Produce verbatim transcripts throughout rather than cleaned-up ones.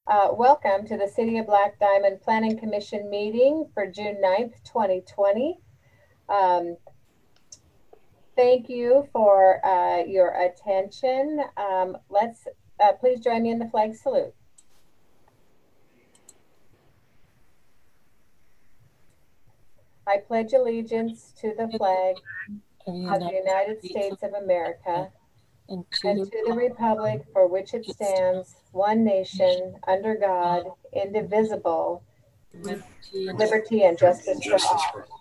Uh, welcome to the City of Black Diamond Planning Commission meeting for June ninth, twenty twenty. Um, thank you for uh, your attention. Um, let's uh, please join me in the flag salute. I pledge allegiance to the flag of the United States of America and to the republic for which it stands, one nation, under God, indivisible, liberty and justice for all.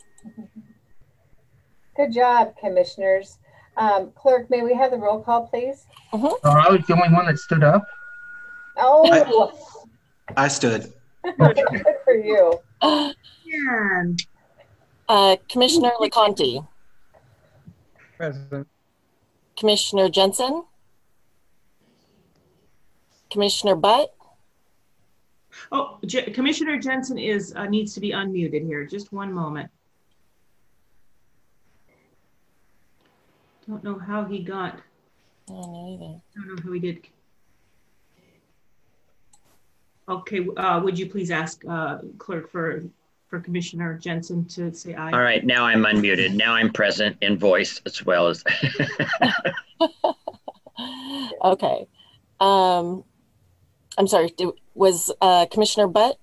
Good job, commissioners. Um, clerk, may we have the roll call, please? Uh-huh. uh, I was the only one that stood up. Oh, I, I stood. Good for you. Yeah. Uh, Commissioner LeConte. Present. Commissioner Jensen. Commissioner Butt. Oh, J Commissioner Jensen is uh, needs to be unmuted here. Just one moment. Don't know how he got. I don't know either. I don't know how he did. Okay, uh, would you please ask uh, clerk for for Commissioner Jensen to say aye? All right, now I'm unmuted. Now I'm present in voice as well as. Okay. Um, I'm sorry, do, was uh, Commissioner Butt?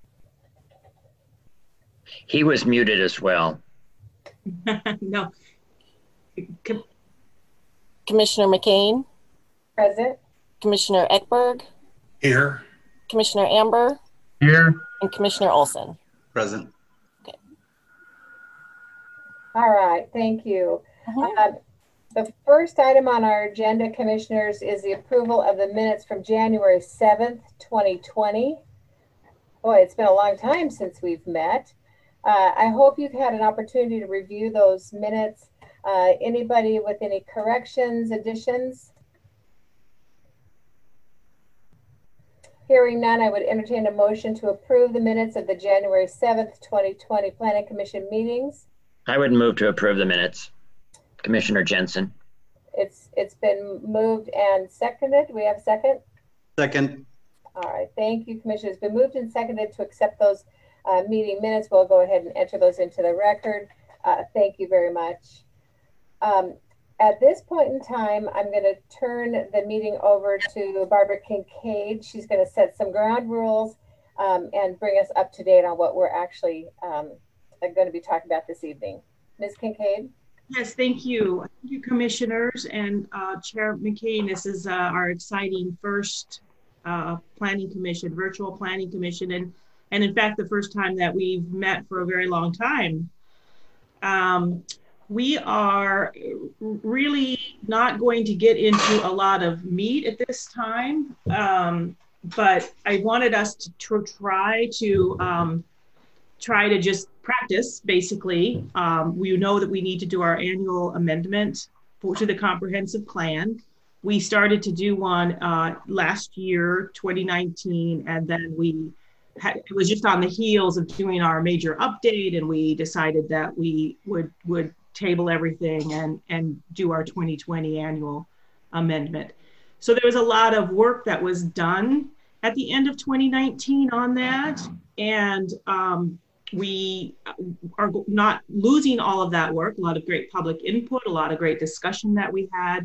He was muted as well. No. Com Commissioner McCain? Present. Commissioner Ekberg? Here. Commissioner Amber? Here. And Commissioner Olson? Present. Okay. All right, thank you. Uh-huh. uh, the first item on our agenda, commissioners, is the approval of the minutes from January seventh, twenty twenty. Boy, it's been a long time since we've met. Uh, I hope you've had an opportunity to review those minutes. Uh, anybody with any corrections, additions? Hearing none, I would entertain a motion to approve the minutes of the January seventh, twenty twenty Planning Commission meetings. I would move to approve the minutes. Commissioner Jensen. It's it's been moved and seconded. Do we have a second? Second. All right, thank you, Commissioner. It's been moved and seconded to accept those uh, meeting minutes. We'll go ahead and enter those into the record. Uh, thank you very much. Um, At this point in time, I'm going to turn the meeting over to Barbara Kincaid. She's going to set some ground rules um, and bring us up to date on what we're actually um, going to be talking about this evening. Miz Kincaid? Yes, thank you. Thank you, commissioners and uh, Chair McCain. This is uh, our exciting first uh, planning commission, virtual planning commission, and, and in fact, the first time that we've met for a very long time. Um, We are really not going to get into a lot of meat at this time, um, but I wanted us to tr try to um, try to just practice, basically. Um, we know that we need to do our annual amendment for, to the comprehensive plan. We started to do one uh, last year, twenty nineteen, and then we had, it was just on the heels of doing our major update, and we decided that we would would table everything and, and do our twenty twenty annual amendment. So there was a lot of work that was done at the end of twenty nineteen on that. And um, we are not losing all of that work, a lot of great public input, a lot of great discussion that we had.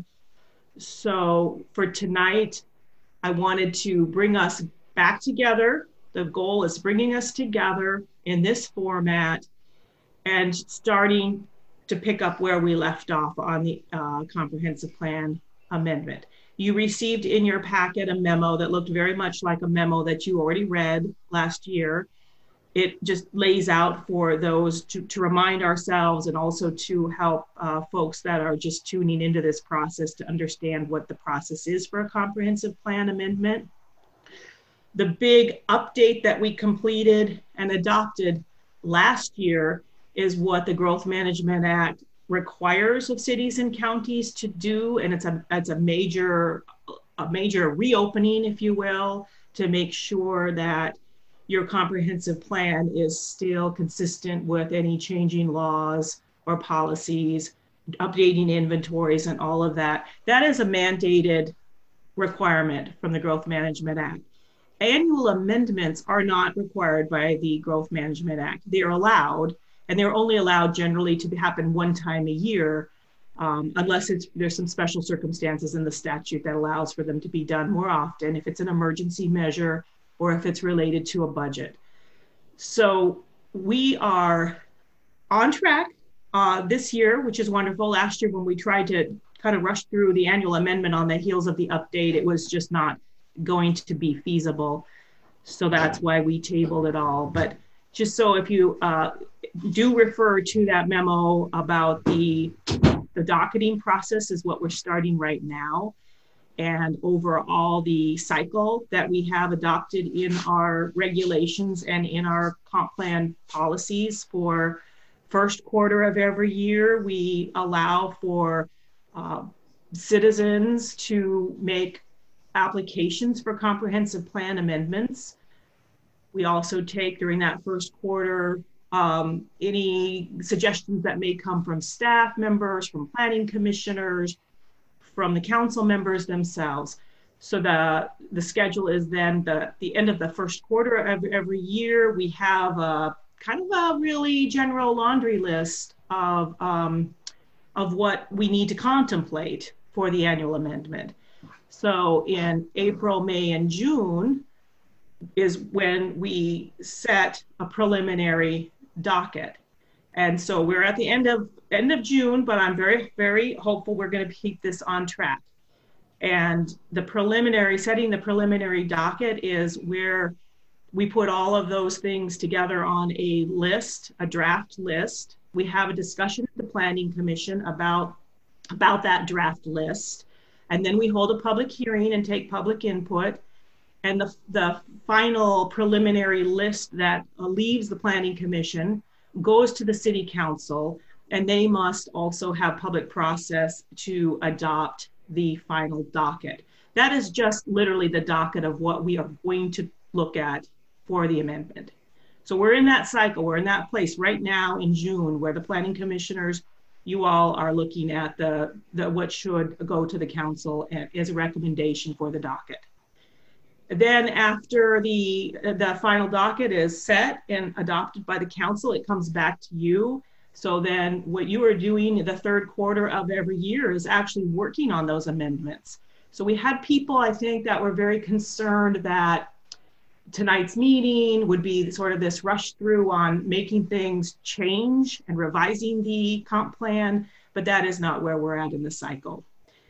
So for tonight, I wanted to bring us back together. The goal is bringing us together in this format and starting to pick up where we left off on the uh, comprehensive plan amendment. You received in your packet a memo that looked very much like a memo that you already read last year. It just lays out for those to, to remind ourselves and also to help uh, folks that are just tuning into this process to understand what the process is for a comprehensive plan amendment. The big update that we completed and adopted last year is what the Growth Management Act requires of cities and counties to do, and it's a it's a major a major reopening, if you will, to make sure that your comprehensive plan is still consistent with any changing laws or policies, updating inventories, and all of that. That is a mandated requirement from the Growth Management Act. annual amendments are not required by the Growth Management Act. They are allowed, and they're only allowed generally to happen one time a year, um, unless it's, there's some special circumstances in the statute that allows for them to be done more often, if it's an emergency measure or if it's related to a budget. So we are on track uh, this year, which is wonderful. Last year when we tried to kind of rush through the annual amendment on the heels of the update, it was just not going to be feasible. So that's why we tabled it all. But just so if you uh, do refer to that memo about the, the docketing process is what we're starting right now. And overall the cycle that we have adopted in our regulations and in our comp plan policies for first quarter of every year, we allow for uh, citizens to make applications for comprehensive plan amendments. We also take during that first quarter um, any suggestions that may come from staff members, from planning commissioners, from the council members themselves. So the, the schedule is then the, the end of the first quarter of every year, we have a kind of a really general laundry list of, um, of what we need to contemplate for the annual amendment. So in April, May, and June is when we set a preliminary docket. And so we're at the end of end of June, but I'm very, very hopeful we're going to keep this on track. And the preliminary, setting the preliminary docket is where we put all of those things together on a list, a draft list. We have a discussion at the Planning Commission about, about that draft list. And then we hold a public hearing and take public input. And the, the final preliminary list that uh, leaves the Planning Commission goes to the City Council, and they must also have public process to adopt the final docket. That is just literally the docket of what we are going to look at for the amendment. So we're in that cycle, we're in that place right now in June where the planning commissioners, you all are looking at the, the what should go to the council as a recommendation for the docket. Then after the, the final docket is set and adopted by the council, it comes back to you. So then what you are doing the third quarter of every year is actually working on those amendments. So we had people, I think, that were very concerned that tonight's meeting would be sort of this rush through on making things change and revising the comp plan, but that is not where we're at in the cycle.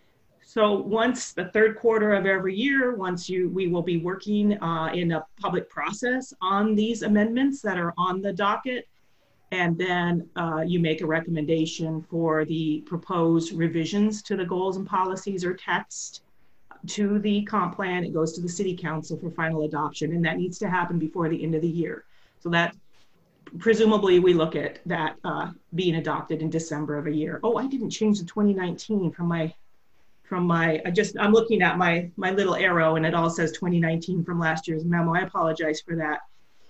So once the third quarter of every year, once you, we will be working uh, in a public process on these amendments that are on the docket. And then uh, you make a recommendation for the proposed revisions to the goals and policies or text to the comp plan. It goes to the City Council for final adoption, and that needs to happen before the end of the year. So that presumably we look at that uh, being adopted in December of a year. Oh, I didn't change the twenty nineteen from my, from my, I just, I'm looking at my, my little arrow and it all says twenty nineteen from last year's memo. I apologize for that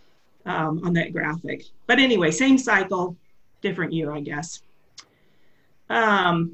um, on that graphic. But anyway, same cycle, different year, I guess. Um,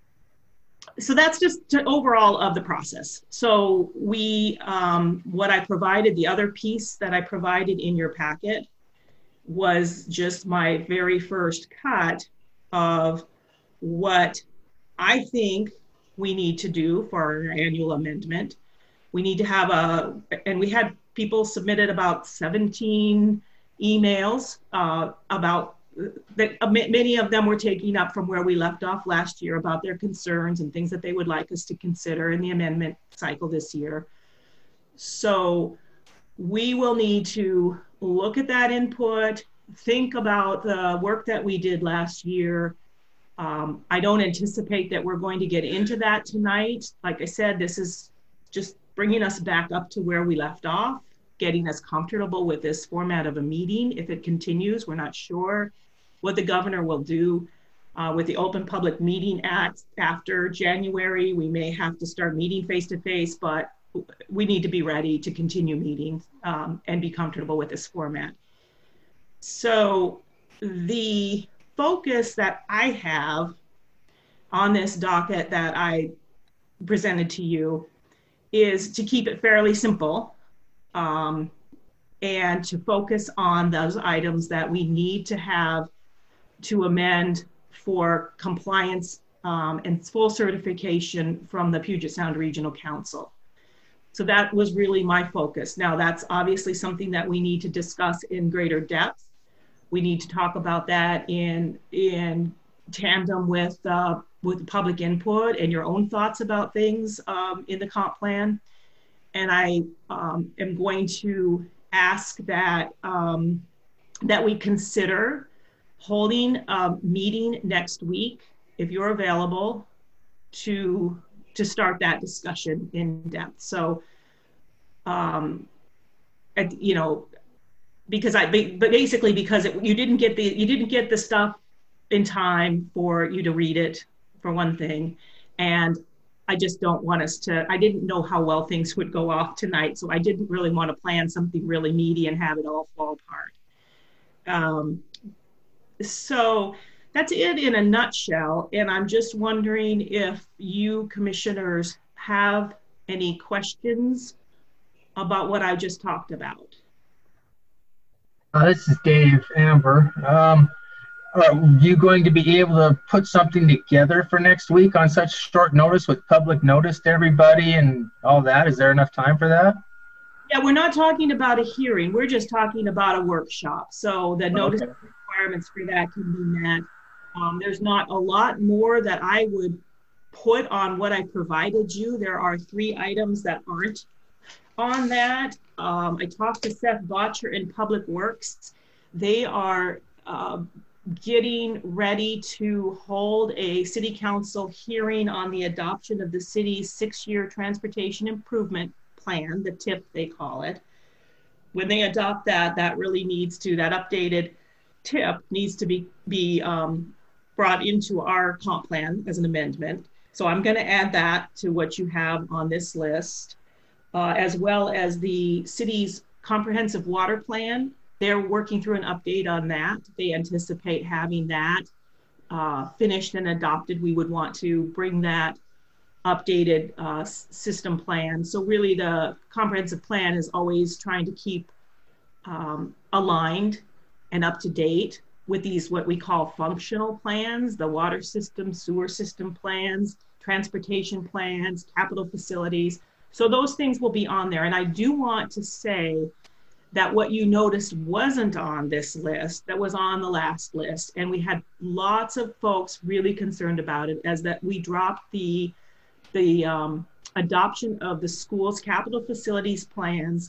So that's just to overall of the process. So we, um, what I provided, the other piece that I provided in your packet was just my very first cut of what I think we need to do for our annual amendment. We need to have a, and we had people submitted about seventeen emails uh, about that uh, many of them were taking up from where we left off last year about their concerns and things that they would like us to consider in the amendment cycle this year. So we will need to look at that input, think about the work that we did last year. Um, I don't anticipate that we're going to get into that tonight. Like I said, this is just bringing us back up to where we left off, getting us comfortable with this format of a meeting. If it continues, we're not sure what the governor will do uh, with the Open Public Meeting Act after January. We may have to start meeting face to face, but we need to be ready to continue meeting um, and be comfortable with this format. So the focus that I have on this docket that I presented to you is to keep it fairly simple. um, and to focus on those items that we need to have to amend for compliance um, and full certification from the Puget Sound Regional Council. So that was really my focus. Now that's obviously something that we need to discuss in greater depth. We need to talk about that in, in tandem with, uh, with public input and your own thoughts about things um, in the comp plan. And I um, am going to ask that, um, that we consider holding a meeting next week, if you're available, to, to start that discussion in depth. So, um, and, you know, because I, but basically because it, you didn't get the, you didn't get the stuff in time for you to read it, for one thing. And I just don't want us to, I didn't know how well things would go off tonight. So I didn't really want to plan something really meaty and have it all fall apart. Um, so that's it in a nutshell. And I'm just wondering if you commissioners have any questions about what I just talked about. Uh, this is Dave Amber. Um, are you going to be able to put something together for next week on such short notice with public notice to everybody and all that? Is there enough time for that? Yeah, we're not talking about a hearing. We're just talking about a workshop. So the notice Okay. requirements for that can be met. Um, there's not a lot more that I would put on what I provided you. There are three items that aren't on that. Um, I talked to Seth Botcher in Public Works. They are uh, getting ready to hold a city council hearing on the adoption of the city's six-year transportation improvement plan, the T I P they call it. When they adopt that, that really needs to, that updated T I P needs to be, be um, brought into our comp plan as an amendment. So I'm gonna add that to what you have on this list, uh, as well as the city's comprehensive water plan. They're working through an update on that. They anticipate having that uh, finished and adopted. We would want to bring that updated uh, system plan. So really the comprehensive plan is always trying to keep um, aligned and up to date with these, what we call functional plans, the water system, sewer system plans, transportation plans, capital facilities. So those things will be on there. And I do want to say that what you noticed wasn't on this list, that was on the last list. And we had lots of folks really concerned about it, as that we dropped the, the um, adoption of the school's capital facilities plans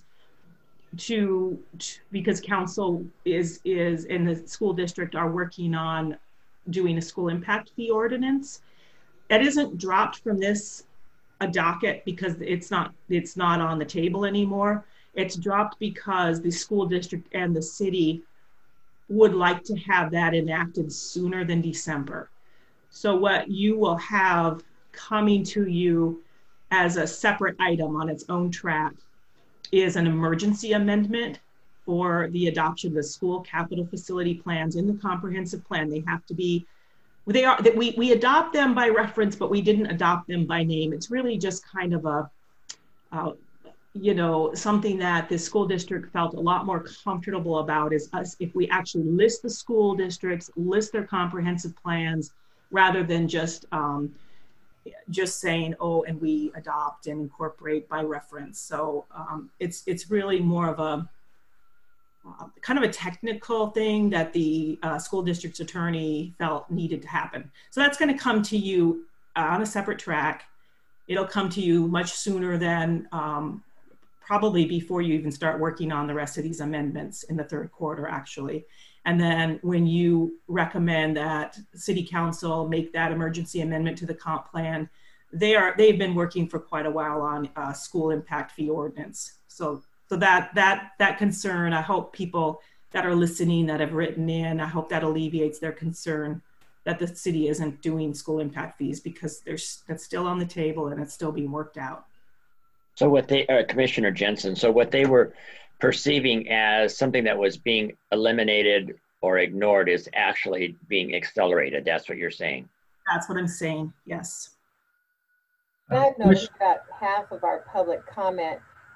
to, to, because council is, is in the school district are working on doing a school impact fee ordinance. That isn't dropped from this a docket because it's not, it's not on the table anymore. It's dropped because the school district and the city would like to have that enacted sooner than December. So what you will have coming to you as a separate item on its own track is an emergency amendment for the adoption of the school capital facility plans in the comprehensive plan. They have to be, they are, that we, we adopt them by reference, but we didn't adopt them by name. It's really just kind of a, uh, you know, something that the school district felt a lot more comfortable about is us, if we actually list the school districts, list their comprehensive plans, rather than just, um, just saying, oh, and we adopt and incorporate by reference. So um, it's, it's really more of a, uh, kind of a technical thing that the uh, school district's attorney felt needed to happen. So that's gonna come to you uh, on a separate track. It'll come to you much sooner than, um, probably before you even start working on the rest of these amendments in the third quarter, actually. And then when you recommend that City Council make that emergency amendment to the comp plan, they are, they've been working for quite a while on uh, school impact fee ordinance. So, so that, that, that concern, I hope people that are listening that have written in, I hope that alleviates their concern that the city isn't doing school impact fees, because there's, that's still on the table and it's still being worked out. So what they, uh, Commissioner Jensen, so what they were perceiving as something that was being eliminated or ignored is actually being accelerated. That's what you're saying. That's what I'm saying, yes. I've noticed about half of our public comment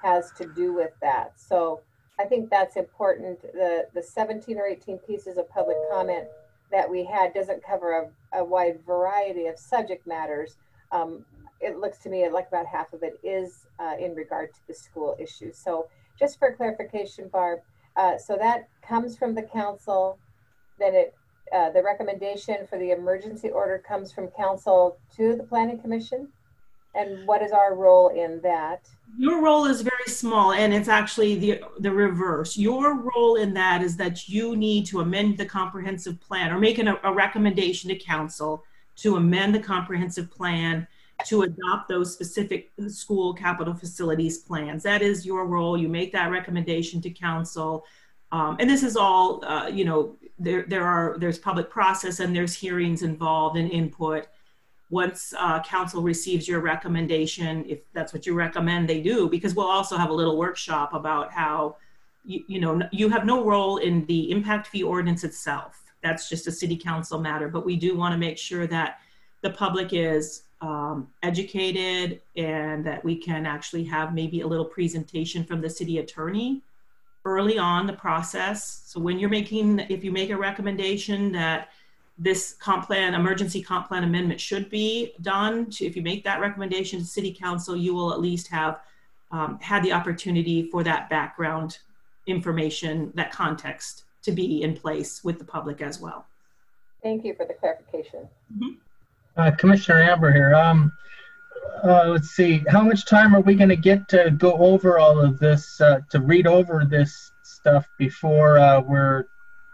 has to do with that. So I think that's important. The, the seventeen or eighteen pieces of public comment that we had doesn't cover a, a wide variety of subject matters. Um, it looks to me like about half of it is uh, in regard to the school issues. So just for clarification, Barb, uh, so that comes from the council, then it, uh, the recommendation for the emergency order comes from council to the planning commission? And what is our role in that? Your role is very small, and it's actually the the reverse. Your role in that is that you need to amend the comprehensive plan or make an, a recommendation to council to amend the comprehensive plan to adopt those specific school capital facilities plans. That is your role. You make that recommendation to council. Um, and this is all, uh, you know, there, there are, there's public process and there's hearings involved and input. Once uh, council receives your recommendation, if that's what you recommend they do, because we'll also have a little workshop about how, you, you know, you have no role in the impact fee ordinance itself. That's just a city council matter, but we do want to make sure that the public is um, educated and that we can actually have maybe a little presentation from the city attorney early on the process. So when you're making, if you make a recommendation that this comp plan, emergency comp plan amendment should be done, to, if you make that recommendation to city council, you will at least have um, had the opportunity for that background information, that context to be in place with the public as well. Thank you for the clarification. Mm-hmm. Uh, Commissioner Amber here. Um, uh, let's see, how much time are we going to get to go over all of this, uh, to read over this stuff before uh, we're,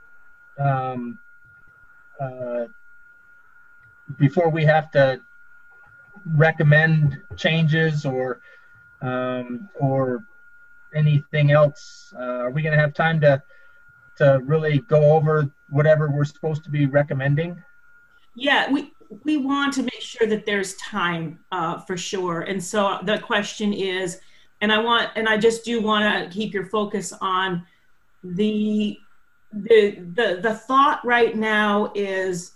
um, uh, before we have to recommend changes or, um, or anything else? Uh, are we going to have time to, to really go over whatever we're supposed to be recommending? Yeah, we we want to make sure that there's time uh, for sure. And so the question is, and I want, and I just do want to keep your focus on the, the, the, the thought right now is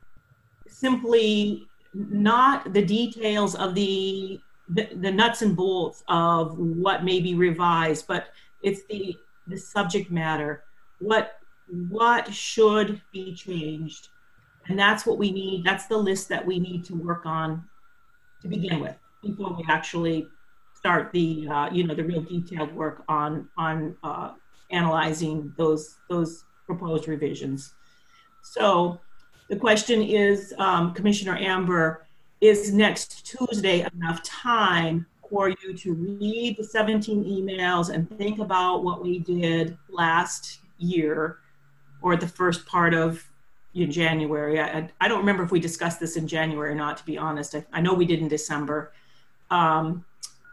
simply not the details of the, the, the nuts and bolts of what may be revised, but it's the, the subject matter. What, what should be changed? And that's what we need. That's the list that we need to work on to begin with before we actually start the, uh, you know, the real detailed work on on uh, analyzing those those proposed revisions. So the question is, um, Commissioner Amber, is next Tuesday enough time for you to read the seventeen emails and think about what we did last year or the first part of in January? I, I don't remember if we discussed this in January or not, to be honest. I, I know we did in December. Um,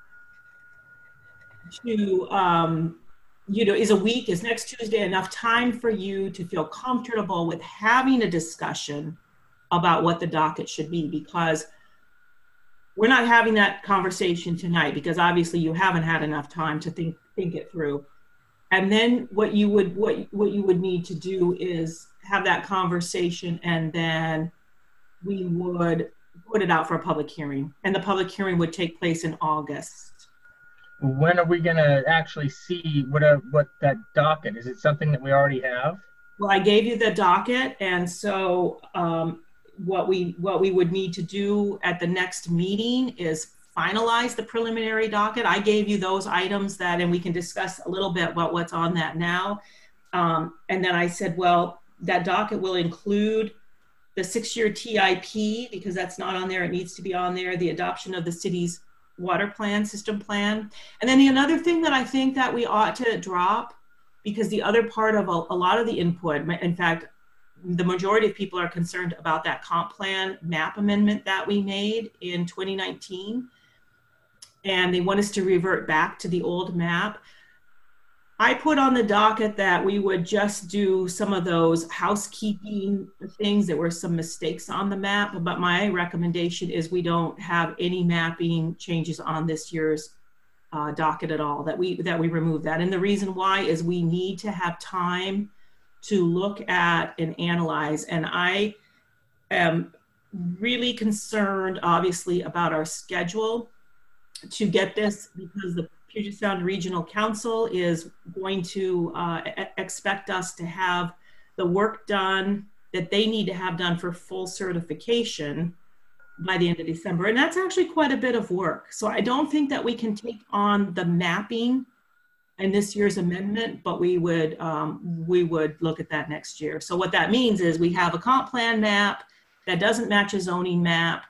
to, um, you know, is a week, is next Tuesday enough time for you to feel comfortable with having a discussion about what the docket should be? Because we're not having that conversation tonight because obviously you haven't had enough time to think, think it through. And then what you would, what, what you would need to do is have that conversation, and then we would put it out for a public hearing, and the public hearing would take place in August. When are we going to actually see what a, what that docket is? It something that we already have? Well, I gave you the docket, and so um, what we what we would need to do at the next meeting is finalize the preliminary docket. I gave you those items that, and we can discuss a little bit about what's on that now. Um, and then I said, well, that docket will include the six-year T I P because that's not on there. It needs to be on there. The adoption of the city's water plan, system plan. And then the another thing that I think that we ought to drop, because the other part of a, a lot of the input, in fact, the majority of people are concerned about that comp plan map amendment that we made in twenty nineteen. And they want us to revert back to the old map. I put on the docket that we would just do some of those housekeeping things. There were some mistakes on the map, but my recommendation is we don't have any mapping changes on this year's uh, docket at all, that we, that we remove that. And the reason why is we need to have time to look at and analyze. And I am really concerned, obviously, about our schedule to get this, because the Puget Sound Regional Council is going to uh, e- expect us to have the work done that they need to have done for full certification by the end of December. And that's actually quite a bit of work. So I don't think that we can take on the mapping in this year's amendment, but we would um, we would look at that next year. So what that means is we have a comp plan map that doesn't match a zoning map,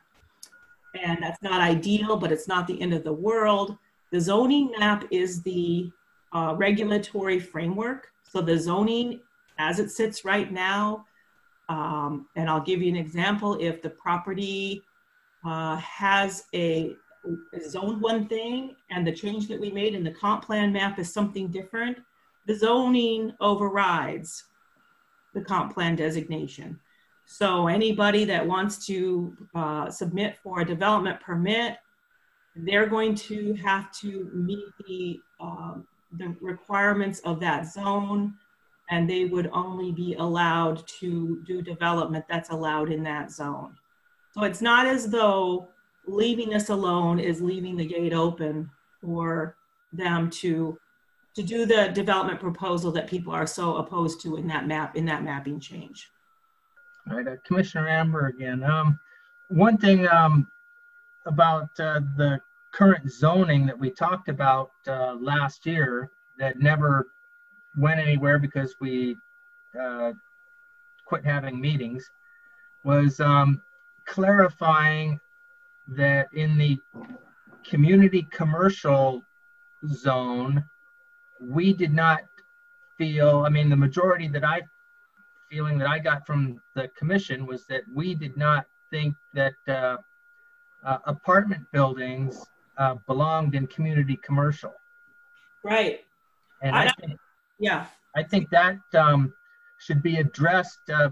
and that's not ideal, but it's not the end of the world. The zoning map is the uh, regulatory framework. So the zoning as it sits right now, um, and I'll give you an example, if the property uh, has a zoned one thing and the change that we made in the comp plan map is something different, the zoning overrides the comp plan designation. So anybody that wants to uh, submit for a development permit, they're going to have to meet the, uh, the requirements of that zone, and they would only be allowed to do development that's allowed in that zone. So it's not as though leaving this alone is leaving the gate open for them to, to do the development proposal that people are so opposed to in that map, in that mapping change. All right, uh, Commissioner Amber again. Um, one thing um, about uh, the current zoning that we talked about uh, last year that never went anywhere because we uh, quit having meetings was um, clarifying that in the community commercial zone, we did not feel, I mean, the majority that I feeling that I got from the commission was that we did not think that uh, uh, apartment buildings uh, belonged in community commercial. Right. And I, I think, yeah, I think that um, should be addressed uh,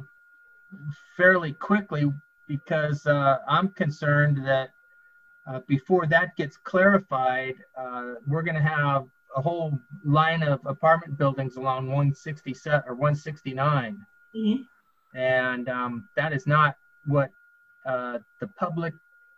fairly quickly, because uh, I'm concerned that uh, before that gets clarified, uh, we're going to have a whole line of apartment buildings along one sixty-seven or one sixty-nine. Mm-hmm. And um, that is not what uh, the public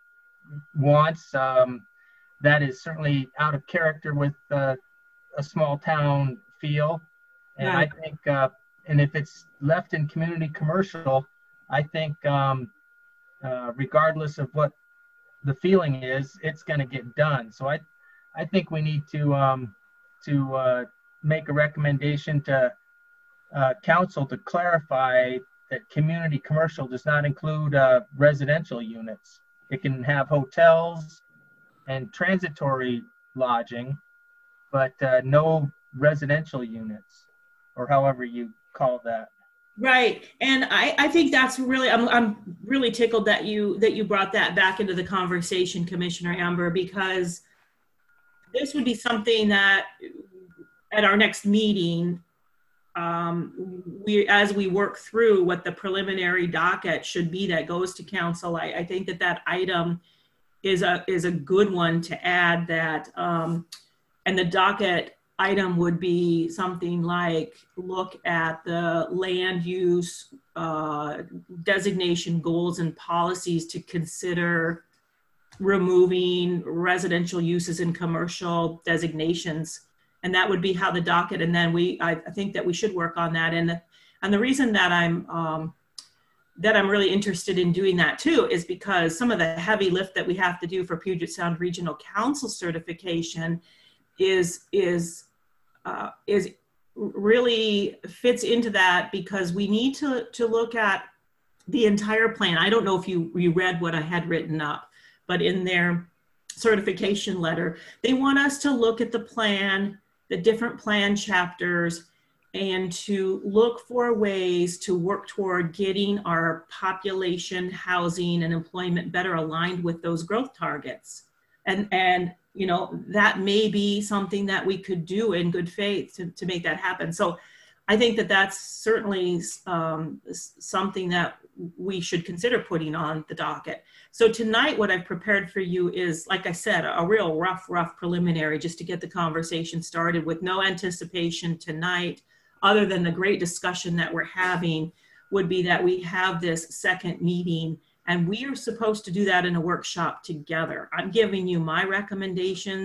wants. Um, that is certainly out of character with uh, a small town feel. And yeah. I think, uh, and if it's left in community commercial, I think um, uh, regardless of what the feeling is, it's going to get done. So I, I think we need to um, to uh, make a recommendation to uh, council to clarify that community commercial does not include uh, residential units. It can have hotels and transitory lodging, but uh, no residential units, or however you call that. Right, and I, I think that's really, I'm, I'm really tickled that you that you brought that back into the conversation, Commissioner Amber, because this would be something that at our next meeting, um, we as we work through what the preliminary docket should be that goes to council, I, I think that that item is a is a good one to add. That um, and the docket item would be something like look at the land use uh, designation goals and policies to consider removing residential uses in commercial designations. And that would be how the docket, and then we, I, I think that we should work on that. And, and the reason that I'm, um, that I'm really interested in doing that too is because some of the heavy lift that we have to do for Puget Sound Regional Council certification is, is, uh, is really fits into that, because we need to, to look at the entire plan. I don't know if you, you read what I had written up, but in their certification letter, they want us to look at the plan, the different plan chapters, and to look for ways to work toward getting our population, housing, and employment better aligned with those growth targets. And, and you know, that may be something that we could do in good faith to, to make that happen. So I think that that's certainly um, something that we should consider putting on the docket. So tonight, what I've prepared for you is, like I said, a real rough, rough preliminary just to get the conversation started with no anticipation tonight, other than the great discussion that we're having, would be that we have this second meeting, and we are supposed to do that in a workshop together. I'm giving you my recommendations.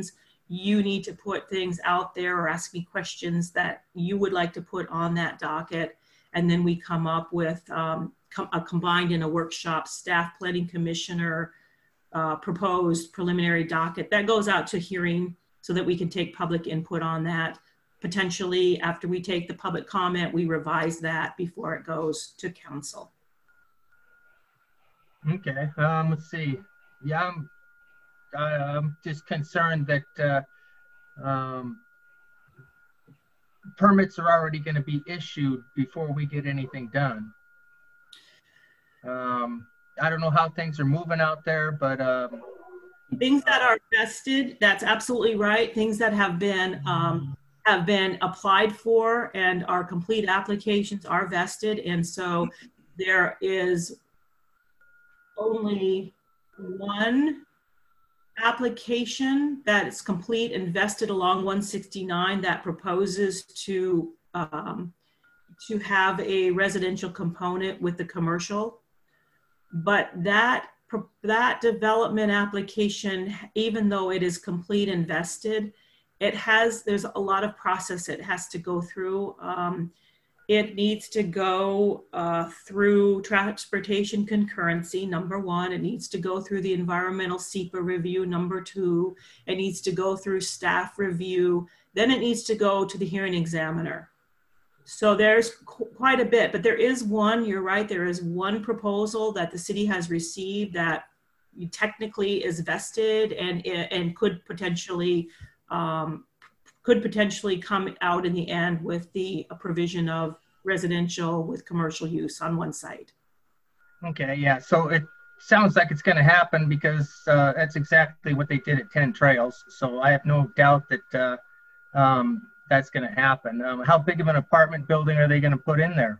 you need to put things out there or ask me questions that you would like to put on that docket. And then we come up with um, com a combined in a workshop staff planning commissioner uh, proposed preliminary docket that goes out to hearing so that we can take public input on that. Potentially after we take the public comment, we revise that before it goes to council. Okay, um, let's see. Yeah, I'm, I'm just concerned that uh, um, permits are already going to be issued before we get anything done. Um, I don't know how things are moving out there, but um, things that are vested, that's absolutely right. Things that have been um, have been applied for and our complete applications are vested, and so there is only one application that is complete and vested along one sixty-nine that proposes to um, to have a residential component with the commercial. But that that development application, even though it is complete and vested, it has there's a lot of process it has to go through. Um, It needs to go uh, through transportation concurrency, number one. It needs to go through the environmental SEPA review, number two. It needs to go through staff review. Then it needs to go to the hearing examiner. So there's qu quite a bit, but there is one, you're right, there is one proposal that the city has received that technically is vested and, and could potentially um, could potentially come out in the end with the provision of residential with commercial use on one site. Okay, yeah, so it sounds like it's going to happen because uh, that's exactly what they did at ten Trails. So I have no doubt that uh, um, that's going to happen. Um, how big of an apartment building are they going to put in there?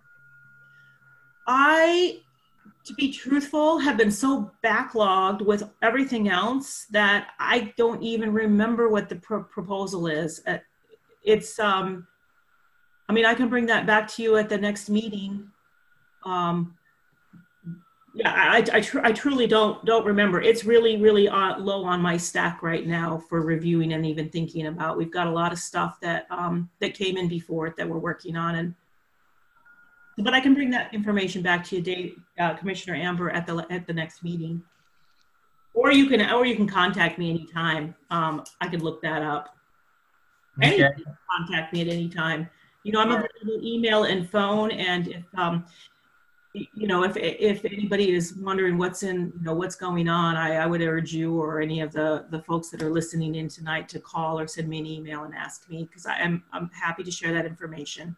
I, to be truthful, have been so backlogged with everything else that I don't even remember what the pro proposal is. Uh, it's, um, I mean, I can bring that back to you at the next meeting. Um, yeah, I, I, tr I truly don't don't remember. It's really, really uh, low on my stack right now for reviewing and even thinking about. We've got a lot of stuff that um, that came in before it that we're working on, and but I can bring that information back to you, Dave, uh, Commissioner Amber, at the at the next meeting, or you can or you can contact me anytime. Um, I could look that up. Okay. Anybody can contact me at any time. You know, I'm available email and phone, and if um, you know, if if anybody is wondering what's in, you know, what's going on, I, I would urge you or any of the the folks that are listening in tonight to call or send me an email and ask me, because I am I'm happy to share that information.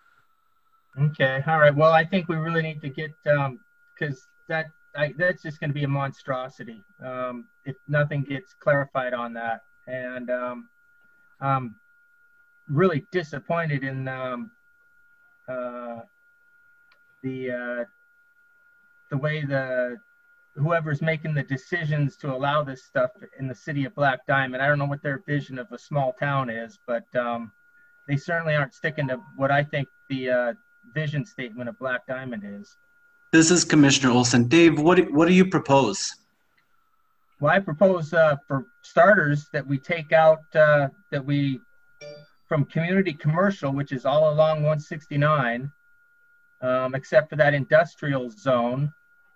Okay, all right. Well, I think we really need to get, um, because that I, that's just going to be a monstrosity um, if nothing gets clarified on that. And um, I'm really disappointed in um, uh, the uh, the way the whoever's making the decisions to allow this stuff in the city of Black Diamond. I don't know what their vision of a small town is, but um, they certainly aren't sticking to what I think the uh, vision statement of Black Diamond is. This is Commissioner Olson. Dave, what do, what do you propose? Well, I propose uh, for starters that we take out, uh, that we, from community commercial, which is all along one sixty-nine, um, except for that industrial zone,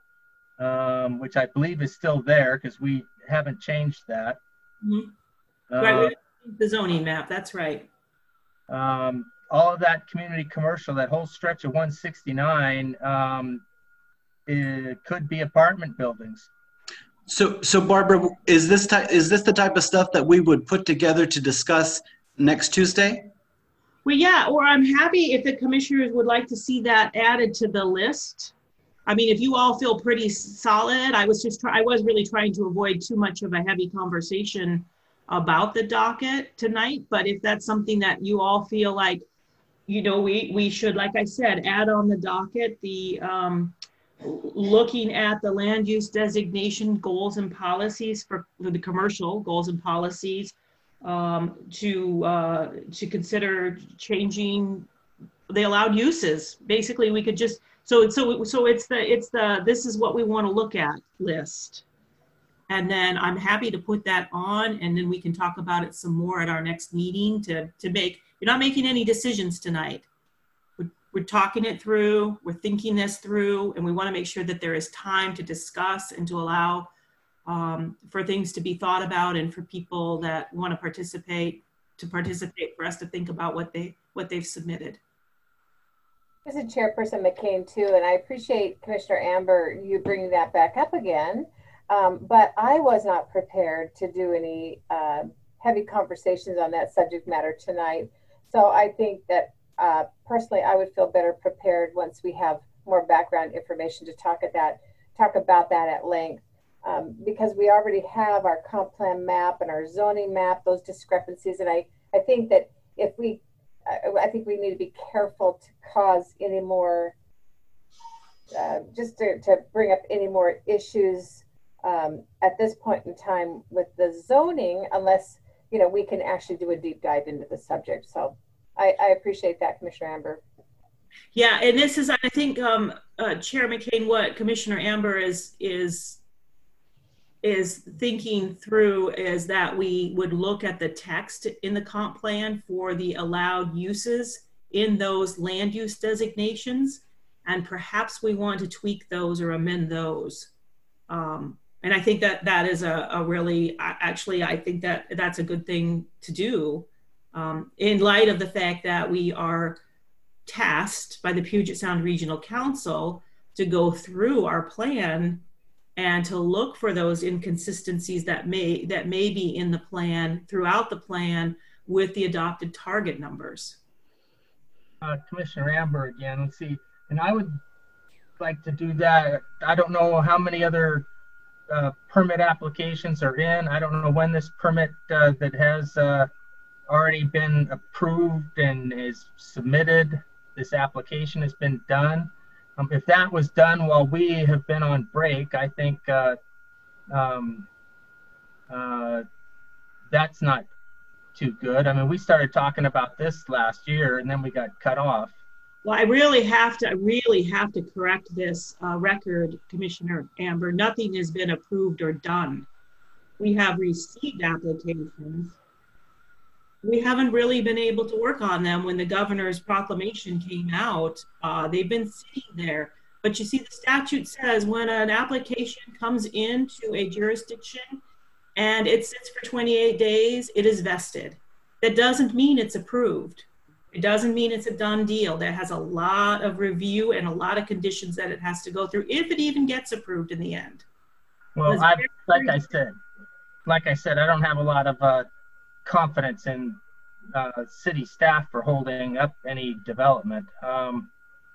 um, which I believe is still there because we haven't changed that. Mm-hmm. uh, Right, the zoning map, that's right. Um, all of that community commercial, that whole stretch of one sixty-nine, um, it could be apartment buildings. So, so Barbara, is this type, is this the type of stuff that we would put together to discuss next Tuesday? Well, yeah, or I'm happy if the commissioners would like to see that added to the list. I mean, if you all feel pretty solid, I was just, try I was really trying to avoid too much of a heavy conversation about the docket tonight. But if that's something that you all feel like, you know, we, we should, like I said, add on the docket, the um, looking at the land use designation goals and policies for, for the commercial goals and policies, um, to, uh, to consider changing the allowed uses. Basically, we could just, so, so, so it's the, it's the, this is what we want to look at list. And then I'm happy to put that on, and then we can talk about it some more at our next meeting to, to make, you're not making any decisions tonight. We're, we're talking it through, we're thinking this through, and we want to make sure that there is time to discuss and to allow um, for things to be thought about, and for people that want to participate to participate, for us to think about what they what they've submitted. This is Chairperson McCain too, and I appreciate Commissioner Amber you bringing that back up again. Um, but I was not prepared to do any uh, heavy conversations on that subject matter tonight. So I think that uh, personally, I would feel better prepared once we have more background information to talk at that, talk about that at length. Um, because we already have our comp plan map and our zoning map, those discrepancies, and I, I think that if we, I, I think we need to be careful to cause any more, uh, just to, to bring up any more issues um, at this point in time with the zoning, unless, you know, we can actually do a deep dive into the subject. So I, I appreciate that, Commissioner Amber. Yeah, and this is, I think, um, uh, Chair McCain, what Commissioner Amber is, is, is thinking through is that we would look at the text in the comp plan for the allowed uses in those land use designations, and perhaps we want to tweak those or amend those. Um, and I think that that is a, a really, actually, I think that that's a good thing to do um, in light of the fact that we are tasked by the Puget Sound Regional Council to go through our plan and to look for those inconsistencies that may that may be in the plan, throughout the plan, with the adopted target numbers. Uh, Commissioner Amber again, let's see, and I would like to do that. I don't know how many other uh, permit applications are in. I don't know when this permit uh, that has uh, already been approved and is submitted, this application has been done. Um, if that was done while we have been on break, I think uh, um, uh, that's not too good. I mean, we started talking about this last year and then we got cut off. Well, I really have to, I really have to correct this uh, record, Commissioner Amber. Nothing has been approved or done. We have received applications. We haven't really been able to work on them. When the governor's proclamation came out, uh, they've been sitting there. But you see, the statute says when an application comes into a jurisdiction and it sits for twenty-eight days, it is vested. That doesn't mean it's approved. It doesn't mean it's a done deal. That has a lot of review and a lot of conditions that it has to go through, if it even gets approved in the end. Well, I, like I said, like I said, I don't have a lot of uh, confidence in uh, city staff for holding up any development. Um,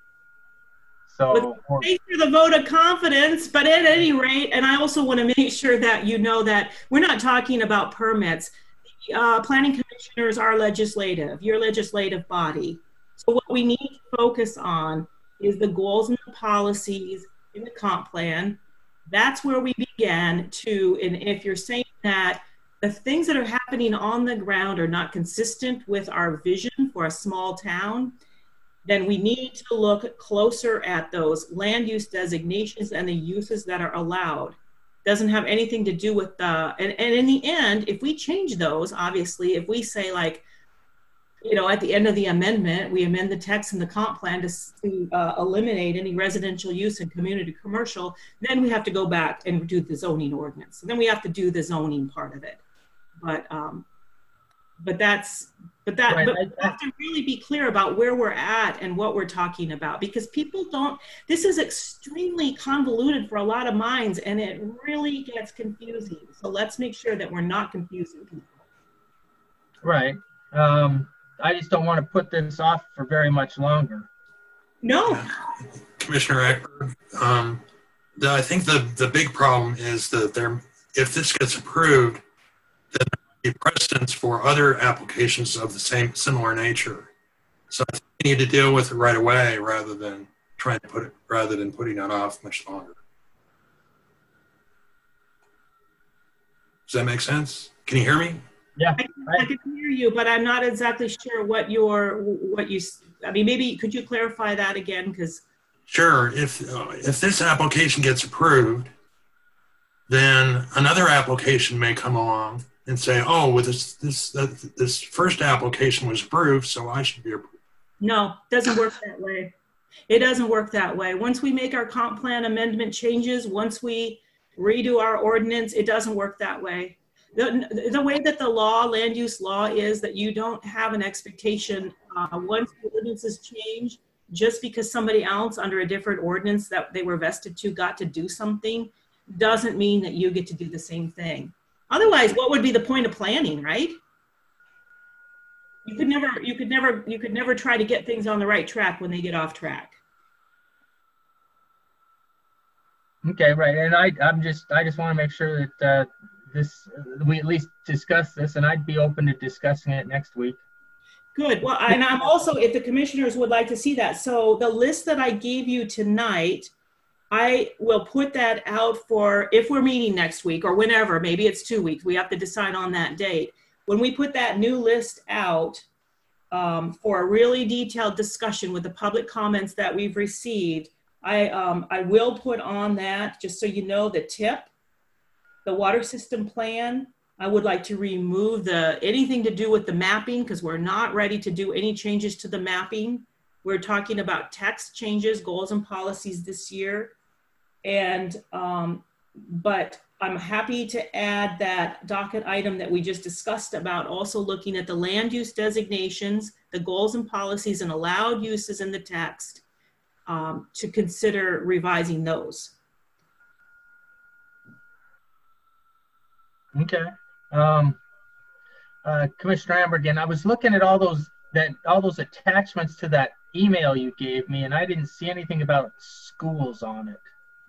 so thank you for the vote of confidence, but at any rate, and I also want to make sure that you know that we're not talking about permits. Uh, planning commissioners are legislative, your legislative body. So what we need to focus on is the goals and the policies in the comp plan. That's where we begin to, and if you're saying that the things that are happening on the ground are not consistent with our vision for a small town, then we need to look closer at those land use designations and the uses that are allowed. Doesn't have anything to do with the, and, and in the end, if we change those, obviously, if we say like, you know, at the end of the amendment, we amend the text in the comp plan to, to uh, eliminate any residential use in community commercial, then we have to go back and do the zoning ordinance. And then we have to do the zoning part of it. But, um, but that's, but that, right. but we have to really be clear about where we're at and what we're talking about, because people don't, this is extremely convoluted for a lot of minds and it really gets confusing. So let's make sure that we're not confusing people. Right. Um, I just don't want to put this off for very much longer. No. Commissioner Eckberg, um, the, I think the, the big problem is that there, if this gets approved, then there will be precedents for other applications of the same similar nature. So I think we need to deal with it right away rather than trying to put it, rather than putting it off much longer. Does that make sense? Can you hear me? Yeah, I, I can hear you, but I'm not exactly sure what your, what you, I mean, maybe could you clarify that again? Because sure. If uh, if this application gets approved, then another application may come along and say, oh, well, this, this, uh, this first application was approved, so I should be approved. No, doesn't work that way. It doesn't work that way. Once we make our comp plan amendment changes, once we redo our ordinance, it doesn't work that way. The, the way that the law, land use law, is that you don't have an expectation uh, once the ordinances change, just because somebody else under a different ordinance that they were vested to got to do something, doesn't mean that you get to do the same thing. Otherwise, what would be the point of planning, right? You could never, you could never, you could never try to get things on the right track when they get off track. Okay, right. And I, I'm just, I just want to make sure that uh, this, uh, we at least discuss this, and I'd be open to discussing it next week. Good. Well, and I'm also, if the commissioners would like to see that. So the list that I gave you tonight, I will put that out for, if we're meeting next week or whenever, maybe it's two weeks, we have to decide on that date. When we put that new list out um, for a really detailed discussion with the public comments that we've received, I, um, I will put on that, just so you know, the tip, the water system plan. I would like to remove the anything to do with the mapping, because we're not ready to do any changes to the mapping. We're talking about text changes, goals and policies this year. And, um, but I'm happy to add that docket item that we just discussed about also looking at the land use designations, the goals and policies and allowed uses in the text, um, to consider revising those. Okay. Um, uh, Commissioner Amber, again, I was looking at all those that all those attachments to that email you gave me, and I didn't see anything about schools on it.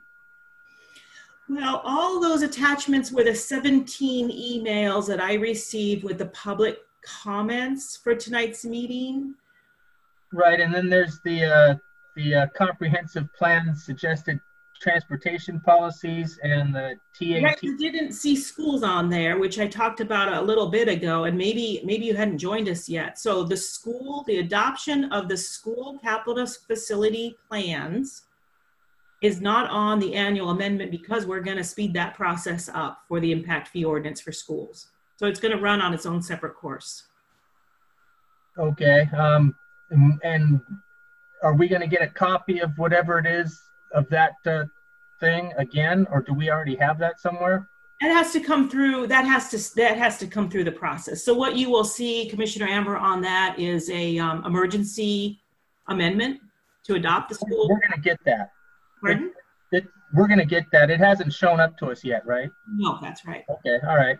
Well, all those attachments were the seventeen emails that I received with the public comments for tonight's meeting. Right, and then there's the uh, the uh, comprehensive plan suggested transportation policies and the T A T. Right, you didn't see schools on there, which I talked about a little bit ago, and maybe maybe you hadn't joined us yet. So the school, the adoption of the school capital facility plans is not on the annual amendment, because we're going to speed that process up for the impact fee ordinance for schools. So it's going to run on its own separate course. Okay, um, and, and are we going to get a copy of whatever it is of that uh, thing again, or do we already have that somewhere? It has to come through, that has to, that has to come through the process. So what you will see, Commissioner Amber, on that is a um, emergency amendment to adopt the school. We're going to get that. Pardon? It, it, we're going to get that. It hasn't shown up to us yet, right? No, that's right. Okay, all right.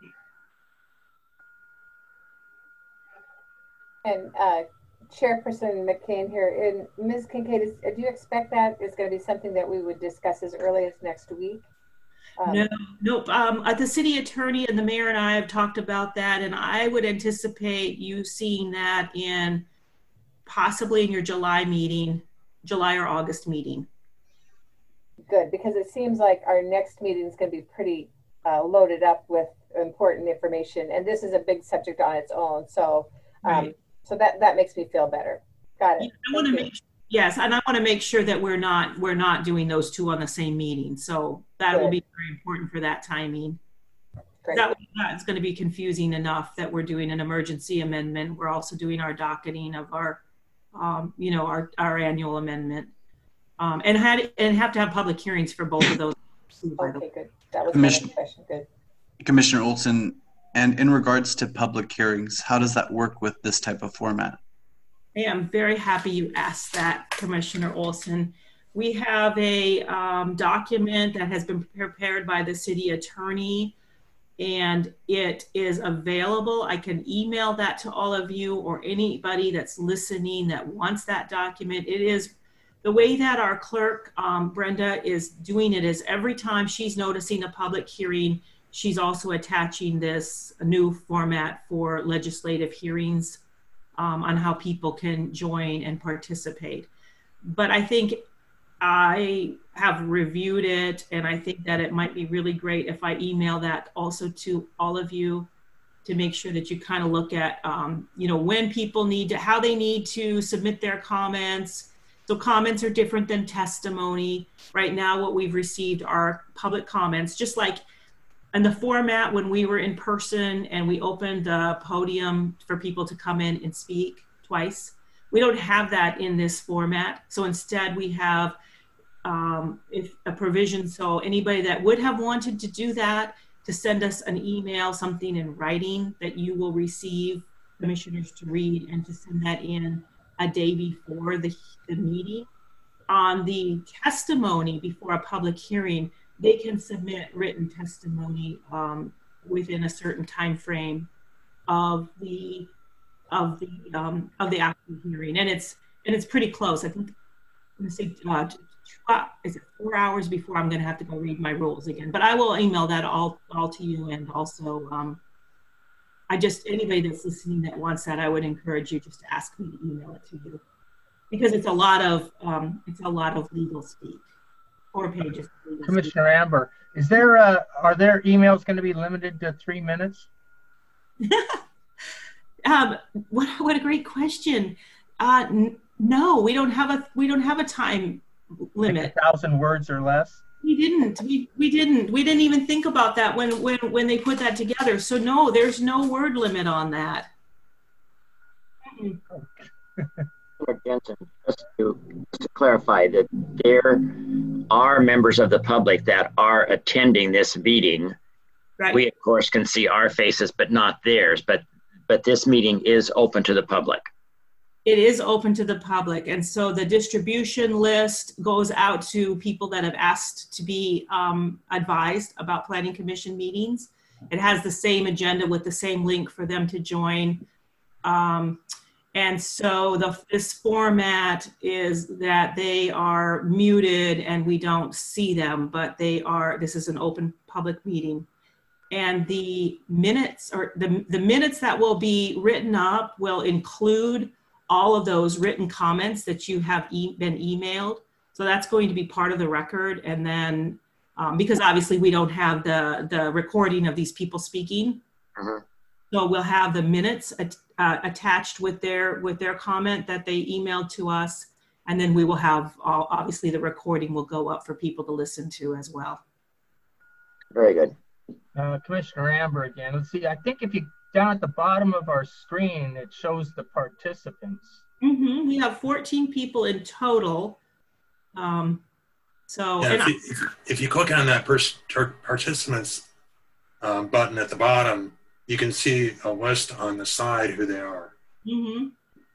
And uh, Chairperson McCain here, and Miz Kincaid, is, do you expect that is going to be something that we would discuss as early as next week? Um, no, nope. Um, uh, the city attorney and the mayor and I have talked about that, and I would anticipate you seeing that in possibly in your July meeting, July or August meeting. Good, because it seems like our next meeting is going to be pretty uh, loaded up with important information, and this is a big subject on its own. So, um, right. so that that makes me feel better. Got it. Yeah, I want to make yes, and I want to make sure that we're not we're not doing those two on the same meeting. So that Good. Will be very important for that timing. Great. That it's going to be confusing enough that we're doing an emergency amendment. We're also doing our docketing of our, um, you know, our our annual amendment. Um, and had and have to have public hearings for both of those. Okay, good. That was my next question. Good. Commissioner Olson, and in regards to public hearings, how does that work with this type of format? I am very happy you asked that, Commissioner Olson. We have a um, document that has been prepared by the city attorney, and it is available. I can email that to all of you or anybody that's listening that wants that document. It is the way that our clerk, um, Brenda, is doing it is every time she's noticing a public hearing, she's also attaching this new format for legislative hearings um, on how people can join and participate. But I think I have reviewed it, and I think that it might be really great if I email that also to all of you to make sure that you kind of look at, um, you know, when people need to, how they need to submit their comments, So comments are different than testimony. Right now, what we've received are public comments, just like in the format when we were in person and we opened the podium for people to come in and speak twice. We don't have that in this format. So instead we have um, if a provision, so anybody that would have wanted to do that, to send us an email, something in writing that you will receive, commissioners to read, and to send that in a day before the, the meeting. On the testimony before a public hearing, they can submit written testimony um, within a certain time frame of the of the um, of the actual hearing, and it's and it's pretty close. I think I'm gonna say uh, two, uh, is it four hours before I'm going to have to go read my rules again. But I will email that all all to you, and also um, I just anybody that's listening that wants that, I would encourage you just to ask me to email it to you, because it's a lot of um, it's a lot of legal speak. Four pages. Commissioner Amber, is there uh, are there emails going to be limited to three minutes? um, what what a great question. Uh, n- no, we don't have a we don't have a time limit. Like a thousand words or less. We didn't. We we didn't. We didn't even think about that when when when they put that together. So no, there's no word limit on that. Jensen, just to, just to clarify that there are members of the public that are attending this meeting. Right. We of course can see our faces, but not theirs. But but this meeting is open to the public. It is open to the public, and so the distribution list goes out to people that have asked to be um, advised about Planning Commission meetings. It has the same agenda with the same link for them to join. Um, And so the, this format is that they are muted and we don't see them, but they are, this is an open public meeting. And the minutes or the, the minutes that will be written up will include all of those written comments that you have e- been emailed. So that's going to be part of the record. And then, um, because obviously we don't have the, the recording of these people speaking. Uh-huh. So we'll have the minutes at, uh, attached with their with their comment that they emailed to us, and then we will have all, obviously the recording will go up for people to listen to as well. Very good. Uh, Commissioner Amber again. Let's see. I think if you down at the bottom of our screen, it shows the participants. Mm-hmm. We have fourteen people in total. Um, so Yeah, and if, you, if, if you click on that pers- participants um, button at the bottom, you can see a list on the side who they are. Mm-hmm.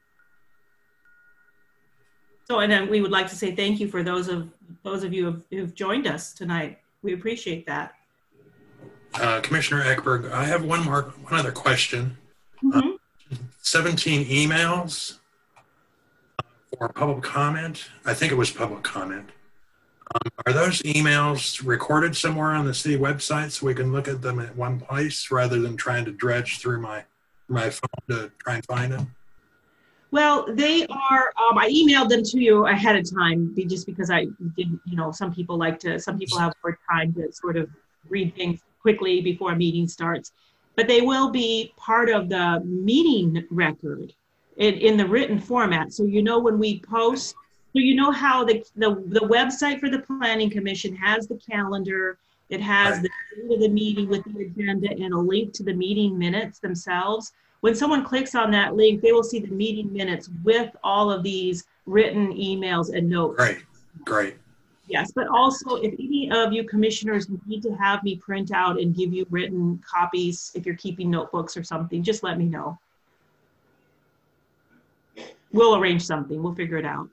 So, and then we would like to say thank you for those of those of you who've, who've joined us tonight. We appreciate that. Uh, Commissioner Ekberg, I have one more, one other question. Mm-hmm. Uh, seventeen emails for public comment. I think it was public comment. Um, are those emails recorded somewhere on the city website so we can look at them at one place rather than trying to dredge through my my phone to try and find them? Well, they are, um, I emailed them to you ahead of time just because I didn't, you know, some people like to, some people have more time to sort of read things quickly before a meeting starts, but they will be part of the meeting record in, in the written format. So, you know, when we post, so you know how the, the, the website for the Planning Commission has the calendar, it has Right. the date of the meeting with the agenda and a link to the meeting minutes themselves. When someone clicks on that link, they will see the meeting minutes with all of these written emails and notes. Great, great. Yes, but also if any of you commissioners need to have me print out and give you written copies, if you're keeping notebooks or something, just let me know. We'll arrange something, we'll figure it out.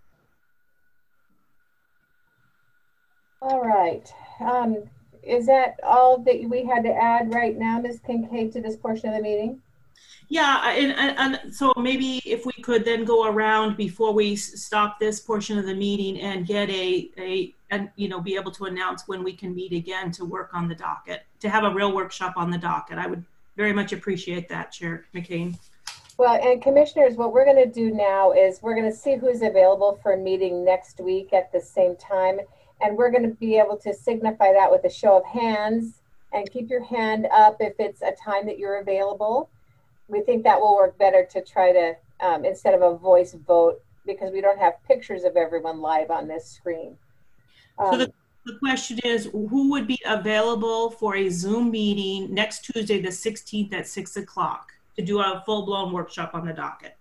All right. Um, is that all that we had to add right now, Miz Kincaid, to this portion of the meeting? Yeah, and, and, and so maybe if we could then go around before we stop this portion of the meeting and get a, a, and you know, be able to announce when we can meet again to work on the docket, to have a real workshop on the docket. I would very much appreciate that, Chair McCain. Well, and commissioners, what we're going to do now is we're going to see who's available for a meeting next week at the same time. And we're going to be able to signify that with a show of hands, and keep your hand up if it's a time that you're available. We think that will work better to try to, um, instead of a voice vote, because we don't have pictures of everyone live on this screen. Um, So the, the question is, who would be available for a Zoom meeting next Tuesday, the sixteenth at six o'clock to do a full-blown workshop on the docket?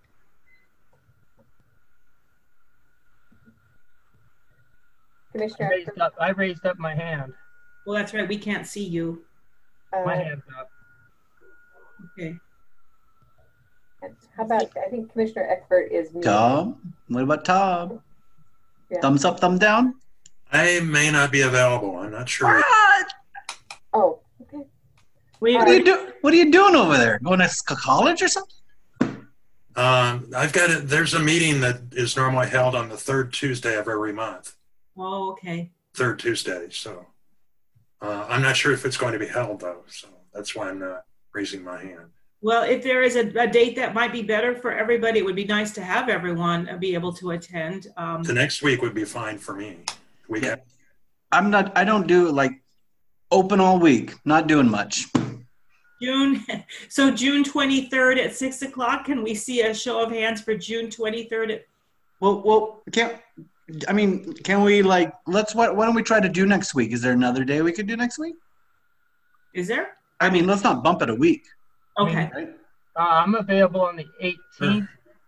I Commissioner, raised up, I raised up my hand. Well, that's right. We can't see you. My uh, hand's up. Okay. how about, I think Commissioner Eckford is muted. Tom? What about Tom? Yeah. Thumbs up, thumb down? I may not be available. I'm not sure. What? Oh, okay. We, What are you do? What are you doing over there? Going to s- college or something? Um, I've got it. There's a meeting that is normally held on the third Tuesday of every month. oh, okay. Third Tuesday. So uh, I'm not sure if it's going to be held though. So that's why I'm not raising my hand. Well, if there is a, a date that might be better for everybody, it would be nice to have everyone uh, be able to attend. Um, The next week would be fine for me. We Yeah. got I'm not. I don't do like open all week. Not doing much. June, so June twenty-third at six o'clock. Can we see a show of hands for June twenty-third? At, Well, well, can't. I mean, can we like? Let's. Why, why don't we try to do next week? Is there another day we could do next week? is there? I mean, let's not bump it a week. Okay. Right? Uh, I'm available on the eighteenth.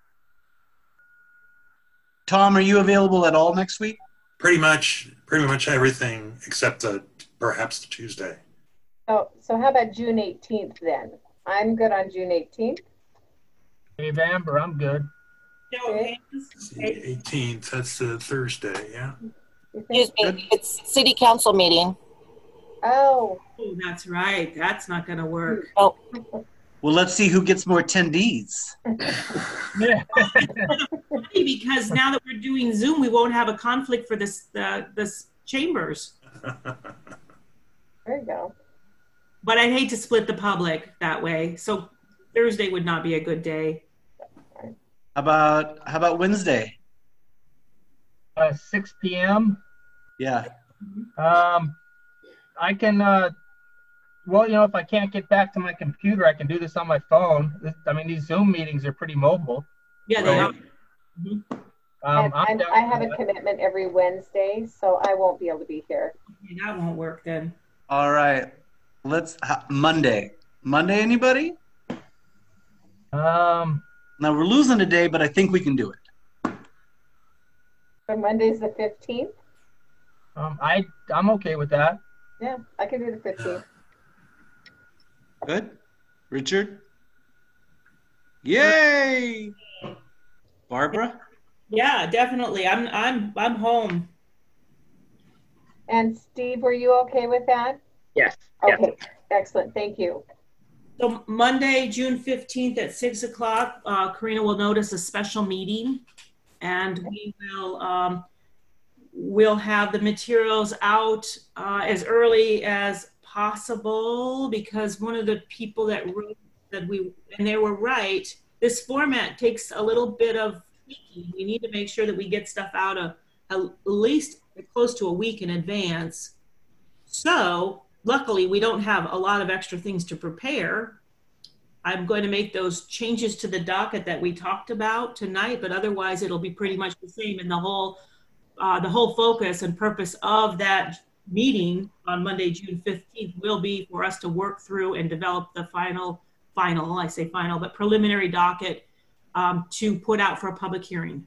Tom, are you available at all next week? pretty much pretty much everything except the perhaps the Tuesday. Oh, so how about June eighteenth then? I'm good on June eighteenth. Dave Amber, I'm good. Show of hands. It's the eighteenth. That's the Thursday. Yeah. You think? Excuse me, it's city council meeting. Oh, Oh, that's right. That's not going to work. Oh, Well, let's see who gets more attendees. Yeah. Funny, because now that we're doing Zoom, we won't have a conflict for this the this chambers. there you go. But I'd hate to split the public that way. So Thursday would not be a good day. How about how about Wednesday? Uh, six p m Yeah. Um, I can, uh, well, you know, if I can't get back to my computer, I can do this on my phone. This, I mean, these Zoom meetings are pretty mobile. Yeah, they are. Right. Mhm. Um, And I'm I'm, down I for have a that. commitment every Wednesday, so I won't be able to be here. Okay, that won't work then. All right. Let's ha- Monday. Monday, anybody? Um, Now we're losing a day, but I think we can do it. So Monday's the fifteenth? um, I, I'm okay with that. Yeah, I can do the fifteenth. Good. Richard? Yay! Barbara? Yeah, definitely. I'm I'm I'm home. And Steve, were you okay with that? Yes. yes. Okay, excellent, thank you. So Monday, June fifteenth at six o'clock, uh, Karina will notice a special meeting, and we will um, we'll have the materials out uh, as early as possible, because one of the people that wrote that we and they were right. This format takes a little bit of tweaking. We need to make sure that we get stuff out a, a, at least close to a week in advance. So luckily, we don't have a lot of extra things to prepare. I'm going to make those changes to the docket that we talked about tonight, but otherwise it'll be pretty much the same. And the whole, uh, the whole focus and purpose of that meeting on Monday, June fifteenth will be for us to work through and develop the final, final, I say final, but preliminary docket um, to put out for a public hearing.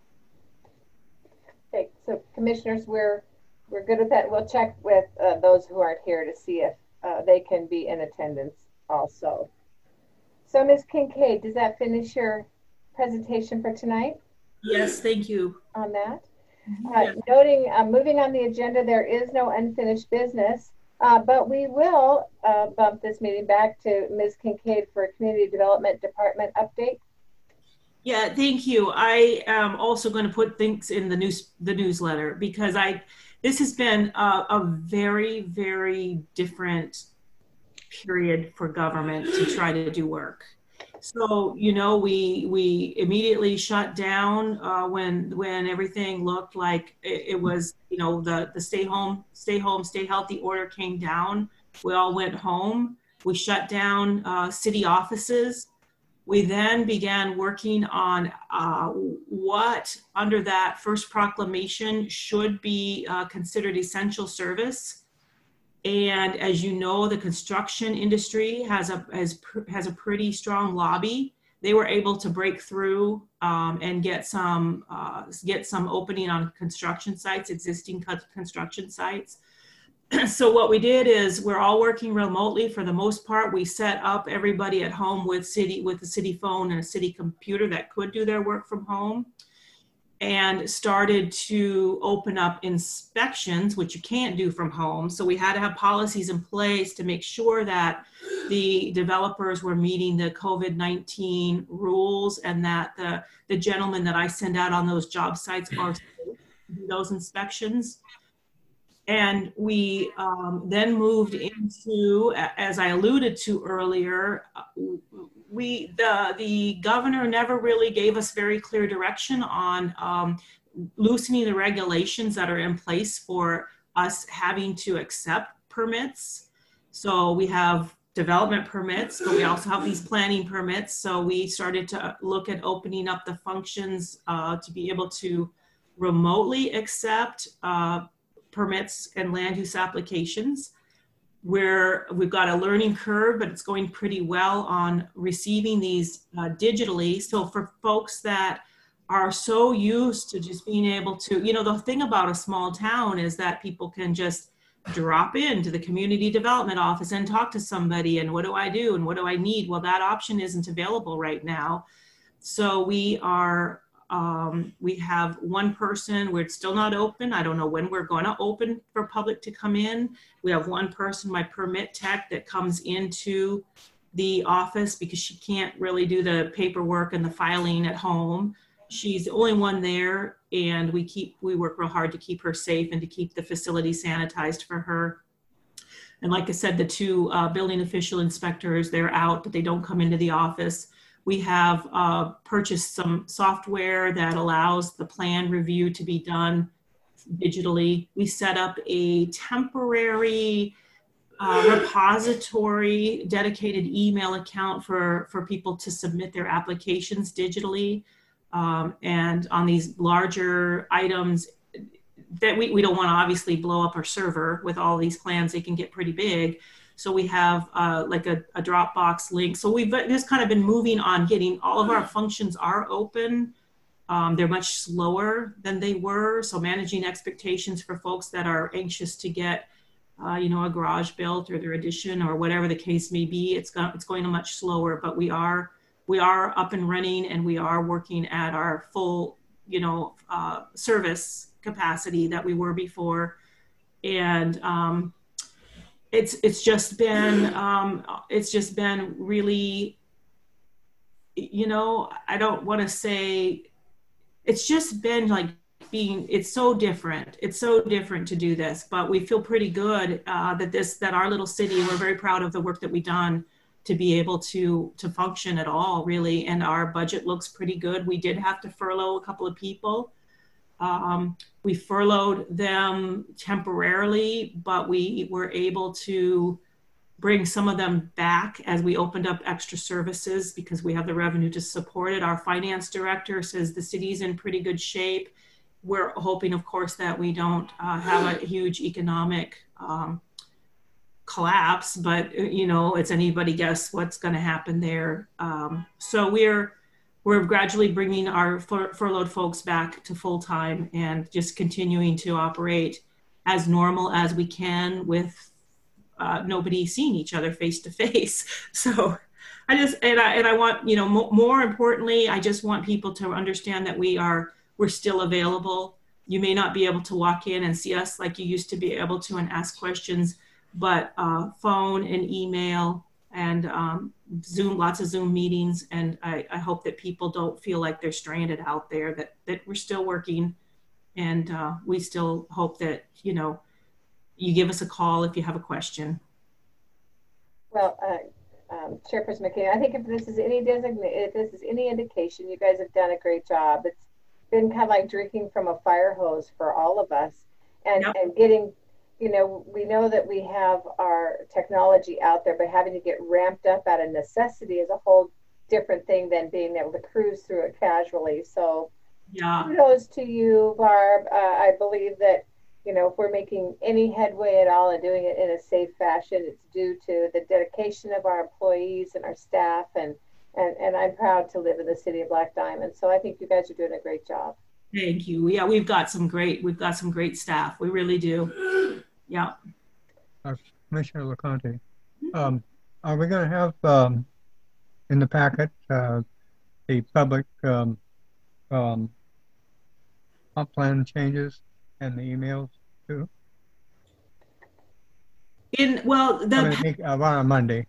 Okay, so commissioners, we're, we're good with that. We'll check with uh, those who aren't here to see if uh, they can be in attendance also. So Miz Kincaid, does that finish your presentation for tonight Yes, thank you. on that? Yeah. Uh, noting, uh, moving on the agenda, there is no unfinished business, uh, but we will uh, bump this meeting back to Miz Kincaid for a Community Development Department update. Yeah, thank you. I am also going to put things in the news, the newsletter, because I, this has been a, a very, very different period for government to try to do work. So, you know, we we immediately shut down uh, when when everything looked like it, it was, you know, the the stay home, stay home, stay healthy order came down. We all went home. We shut down uh, city offices. We then began working on uh, what under that first proclamation should be uh, considered essential service. And as you know, the construction industry has a, has, has a pretty strong lobby. They were able to break through um, and get some, uh, get some opening on construction sites, existing construction sites. So what we did is we're all working remotely for the most part. We set up everybody at home with city with a city phone and a city computer that could do their work from home, and started to open up inspections, which you can't do from home. So we had to have policies in place to make sure that the developers were meeting the COVID nineteen rules, and that the, the gentlemen that I send out on those job sites are safe to do those inspections. And we um, then moved into, as I alluded to earlier, we the the governor never really gave us very clear direction on um, loosening the regulations that are in place for us having to accept permits. So we have development permits, but we also have these planning permits. So we started to look at opening up the functions uh, to be able to remotely accept uh, permits and land use applications, where we've got a learning curve, but it's going pretty well on receiving these uh, digitally. So for folks that are so used to just being able to, you know, the thing about a small town is that people can just drop into the community development office and talk to somebody, and what do I do and what do I need? Well, that option isn't available right now. So we are Um, we have one person, we're still not open. I don't know when we're going to open for public to come in. We have one person, my permit tech, that comes into the office because she can't really do the paperwork and the filing at home. She's the only one there, and we keep, we work real hard to keep her safe and to keep the facility sanitized for her. And like I said, the two uh, building official inspectors, they're out, but they don't come into the office. We have uh, purchased some software that allows the plan review to be done digitally. We set up a temporary uh, repository, dedicated email account for, for people to submit their applications digitally. Um, and on these larger items that we, we don't want to obviously blow up our server with all these plans, they can get pretty big. So we have uh, like a, a Dropbox link. So we've just kind of been moving on getting all of our functions are open. Um, they're much slower than they were. So managing expectations for folks that are anxious to get, uh, you know, a garage built or their addition or whatever the case may be, it's, got, it's going much slower, but we are, we are up and running, and we are working at our full, you know, uh, service capacity that we were before. And, um, It's it's just been um, it's just been really, you know, I don't want to say, it's just been like being, it's so different. It's so different to do this, but we feel pretty good uh, that this, that our little city, we're very proud of the work that we've done to be able to to function at all, really. And our budget looks pretty good. We did have to furlough a couple of people. Um, we furloughed them temporarily, but we were able to bring some of them back as we opened up extra services because we have the revenue to support it. Our finance director says the city's in pretty good shape. We're hoping, of course, that we don't uh, have a huge economic um, collapse, but you know, it's anybody guess what's going to happen there. Um, so we're We're gradually bringing our fur furloughed folks back to full time and just continuing to operate as normal as we can with uh, nobody seeing each other face to face. So I just, and I, and I want, you know, mo more importantly, I just want people to understand that we are, we're still available. You may not be able to walk in and see us like you used to be able to and ask questions, but uh, phone and email and um, Zoom, lots of Zoom meetings. And I, I hope that people don't feel like they're stranded out there, that, that we're still working. And uh, we still hope that, you know, you give us a call if you have a question. Well, uh, um, Chairperson McKinney, I think if this is any designate, if this is any indication, you guys have done a great job. It's been kind of like drinking from a fire hose for all of us, and, yep. and getting, you know, we know that we have our technology out there, but having to get ramped up out of necessity is a whole different thing than being able to cruise through it casually. So Yeah. kudos to you, Barb. Uh, I believe that, you know, if we're making any headway at all and doing it in a safe fashion, it's due to the dedication of our employees and our staff. And, and, and I'm proud to live in the city of Black Diamond. So I think you guys are doing a great job. Thank you. Yeah, we've got some great, we've got some great staff. We really do. Yeah. Uh, Commissioner LeConte, um, are we going to have um, in the packet uh, the public um, um, comp plan changes and the emails too? In, well, the, I mean, uh, on Monday.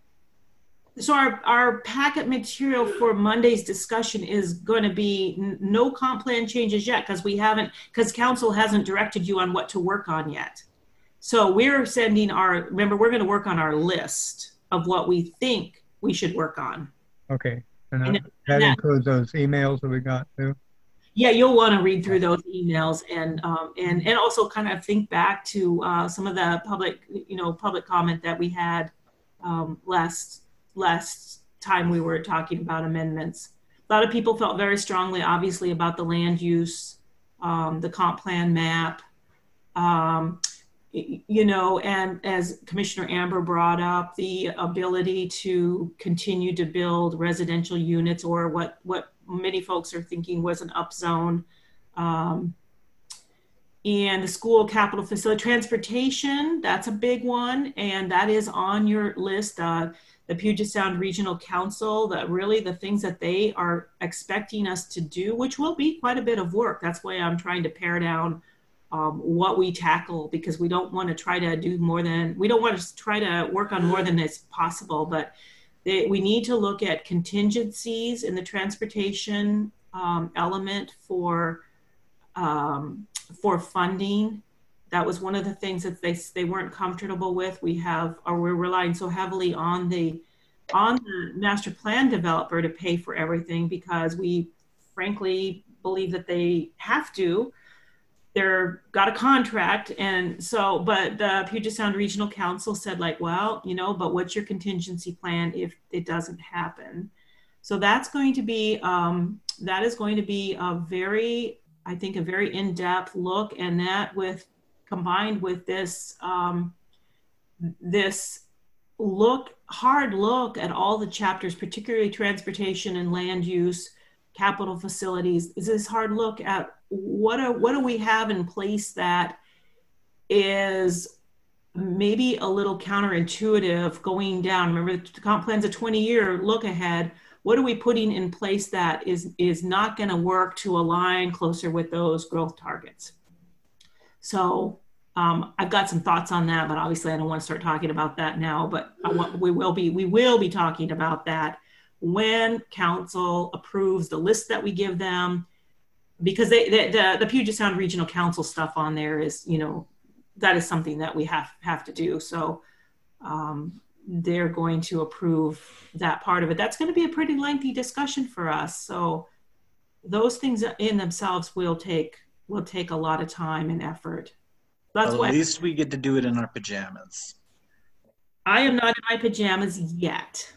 so our, our packet material for Monday's discussion is going to be n- no comp plan changes yet, because we haven't, because council hasn't directed you on what to work on yet. So we're sending our, remember, we're going to work on our list of what we think we should work on. Okay. And, uh, And that, that- includes those emails that we got too? Yeah, you'll want to read through those emails and um, and and also kind of think back to uh, some of the public, you know, public comment that we had um, last last time we were talking about amendments. A lot of people felt very strongly, obviously, about the land use, um, the comp plan map, um, you know, and as Commissioner Amber brought up, the ability to continue to build residential units, or what what many folks are thinking was an upzone. Um, and the school capital facility transportation, that's a big one. And that is on your list. Uh, the Puget Sound Regional Council, that really the things that they are expecting us to do, which will be quite a bit of work. That's why I'm trying to pare down um, what we tackle, because we don't want to try to do more than, we don't want to try to work on more than is possible, but They, we need to look at contingencies in the transportation um, element for um, for funding. That was one of the things that they they weren't comfortable with. We have, or we're relying so heavily on the on the master plan developer to pay for everything, because we frankly believe that they have to. They're got a contract. And so, but the Puget Sound Regional Council said, like, well, you know, but what's your contingency plan if it doesn't happen? So that's going to be, um, that is going to be a very, I think, a very in-depth look. And that with, combined with this, um, this look, hard look at all the chapters, particularly transportation and land use, capital facilities, is this hard look at what are, what do we have in place that is maybe a little counterintuitive going down. Remember, the comp plan's a twenty year look ahead. What are we putting in place that is, is not going to work to align closer with those growth targets? So um, I've got some thoughts on that, but obviously I don't want to start talking about that now, but I want, we will be, we will be talking about that when council approves the list that we give them, because they, they, the, the Puget Sound Regional Council stuff on there is, you know, that is something that we have, have to do. So um, they're going to approve that part of it. That's going to be a pretty lengthy discussion for us. So those things in themselves will take, will take a lot of time and effort. That's well, why at least we get to do it in our pajamas. I am not in my pajamas yet.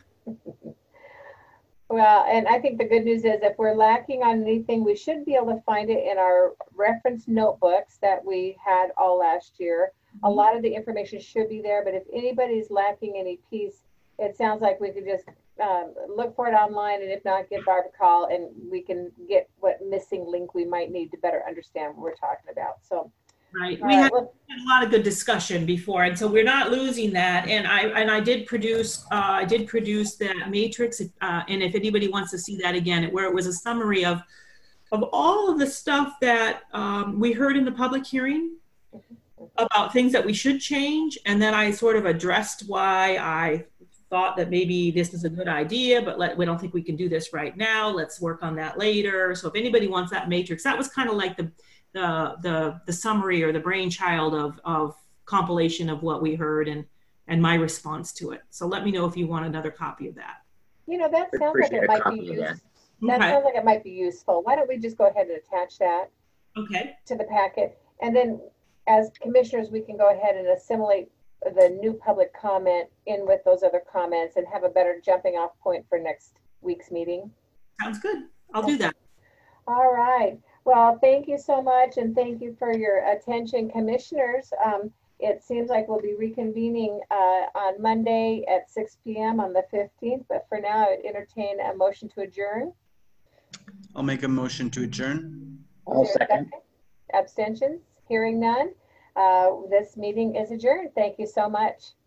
Well, and I think the good news is if we're lacking on anything, we should be able to find it in our reference notebooks that we had all last year. A lot of the information should be there, but if anybody's lacking any piece, it sounds like we could just um, look for it online, and if not, give Barb a call and we can get what missing link we might need to better understand what we're talking about. So, right. All We right, had, well, had a lot of good discussion before, and so we're not losing that. And I and I did produce uh, I did produce that matrix, uh, and if anybody wants to see that again, where it was a summary of of all of the stuff that um, we heard in the public hearing about things that we should change, and then I sort of addressed why I thought that maybe this is a good idea, but let, we don't think we can do this right now. Let's work on that later. So if anybody wants that matrix, that was kind of like the the the the summary or the brainchild of of compilation of what we heard and and my response to it. So let me know if you want another copy of that. you know, that sounds like it might be useful. That Okay. sounds like it might be useful. Why don't we just go ahead and attach that Okay. to the packet? And then as commissioners, we can go ahead and assimilate the new public comment in with those other comments and have a better jumping off point for next week's meeting. Sounds good. I'll do that. All right. Well, thank you so much, and thank you for your attention, commissioners. Um, it seems like we'll be reconvening uh, on Monday at six p m on the fifteenth, but for now, I would entertain a motion to adjourn. I'll make a motion to adjourn. I'll Is there a second. Abstentions? Hearing none. Uh, this meeting is adjourned. Thank you so much.